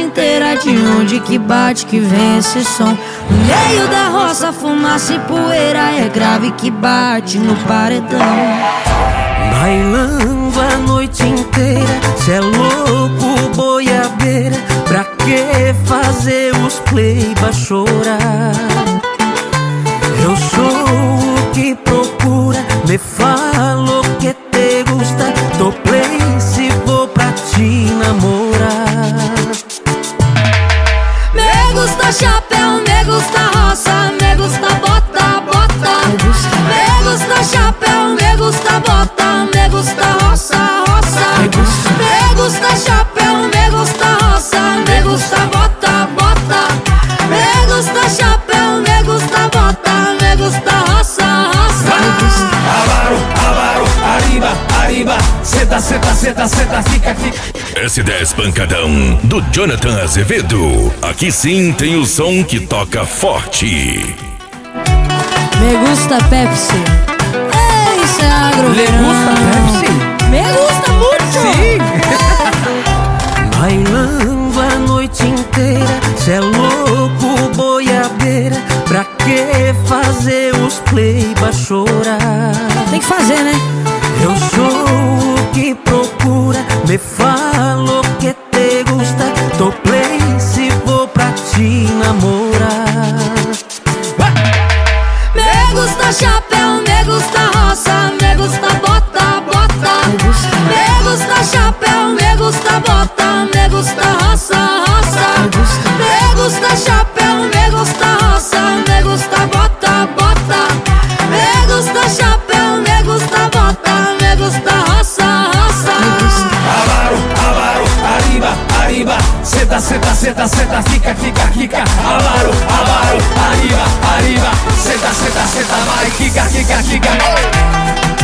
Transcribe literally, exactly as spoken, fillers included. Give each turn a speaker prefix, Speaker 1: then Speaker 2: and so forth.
Speaker 1: inteira, de onde que bate que vem esse som? No meio da roça, fumaça e poeira, é grave que bate no paredão.
Speaker 2: Bailando a noite inteira, cê é louco, boiadeira. Pra que fazer os pleiba chorar? Eu sou o que procura, me falo que te gusta. Tô play se vou pra te namorar.
Speaker 1: Me gusta chapéu, me gusta roça, me gusta bota, bota. Me gusta chapéu, me gusta bota, me gusta roça, roça. Me gusta chapéu, me gusta roça, me gusta bota, bota. Me gusta chapéu, me gusta bota, me gusta roça, roça.
Speaker 3: Avaro, avaro, arriba, arriba. Senta, senta, senta, senta, fica, fica.
Speaker 4: S dez Pancadão, do Jonathan Azevedo. Aqui sim tem o som que toca forte.
Speaker 1: Me gusta Pepsi. Ei, isso é agro.
Speaker 2: Le gusta Pepsi?
Speaker 1: Me gusta muito.
Speaker 2: Sim. Bailando a noite inteira, cê é louco, boiadeira. Pra que fazer os pleiba chorar?
Speaker 1: Tem que fazer, né?
Speaker 2: Eu sou o que procura, me falo que te gusta. Tô play se vou pra te namorar.
Speaker 1: Me gusta chapéu, me gusta roça, me gusta bota, bota. Me gusta chapéu, me gusta bota, me gusta roça, roça. Me gusta chapéu, me gusta roça, me gusta bota, bota. Me gusta chapéu, me gusta bota, me gusta roça, roça.
Speaker 3: Avaro, avaro, arriba, arriba. Senta, senta, senta, senta, fica, fica, fica. Avaro, avaro, arriba, arriba. Senta, senta, senta, vai, fica, fica, fica.